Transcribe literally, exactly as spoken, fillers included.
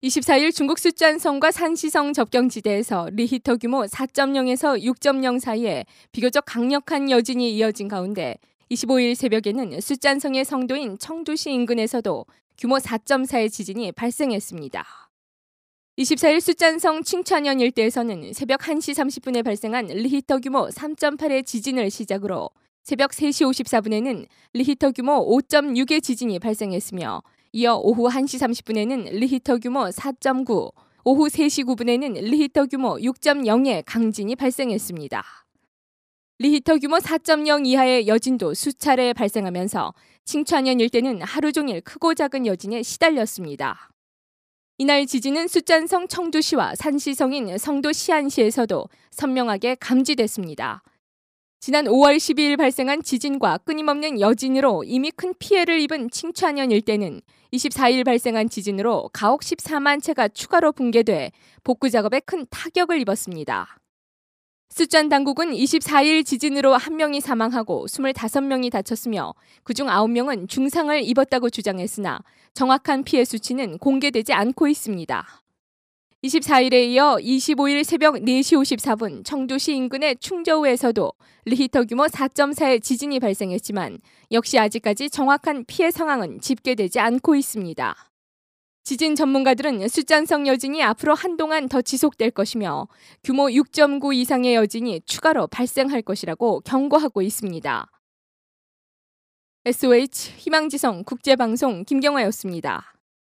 이십사일 중국 숫잔성과 산시성 접경지대에서 리히터 규모 사 점 영에서 육 점 영 사이에 비교적 강력한 여진이 이어진 가운데 이십오일 새벽에는 숫잔성의 성도인 청두시 인근에서도 규모 사 점 사의 지진이 발생했습니다. 이십사일 숫잔성 칭찬현 일대에서는 새벽 한 시 삼십 분에 발생한 리히터 규모 삼 점 팔의 지진을 시작으로 새벽 세 시 오십사 분에는 리히터 규모 오 점 육의 지진이 발생했으며 이어 오후 한 시 삼십 분에는 리히터 규모 사 점 구, 오후 세 시 구 분에는 리히터 규모 육 점 영의 강진이 발생했습니다. 리히터 규모 사 점 영 이하의 여진도 수차례 발생하면서 칭찬현 일대는 하루 종일 크고 작은 여진에 시달렸습니다. 이날 지진은 숫잔성 청두시와 산시성인 성도 시안시에서도 선명하게 감지됐습니다. 지난 오월 십이일 발생한 지진과 끊임없는 여진으로 이미 큰 피해를 입은 칭찬현 일대는 이십사일 발생한 지진으로 가옥 십사만 채가 추가로 붕괴돼 복구 작업에 큰 타격을 입었습니다. 숫잔 당국은 이십사일 지진으로 한 명이 사망하고 이십오 명이 다쳤으며 그중 아홉 명은 중상을 입었다고 주장했으나 정확한 피해 수치는 공개되지 않고 있습니다. 이십사일에 이어 이십오일 새벽 네 시 오십사 분 청두시 인근의 충저우에서도 리히터 규모 사 점 사의 지진이 발생했지만 역시 아직까지 정확한 피해 상황은 집계되지 않고 있습니다. 지진 전문가들은 숫잔성 여진이 앞으로 한동안 더 지속될 것이며 규모 육 점 구 이상의 여진이 추가로 발생할 것이라고 경고하고 있습니다. 에스오에이치 희망지성 국제방송 김경화였습니다.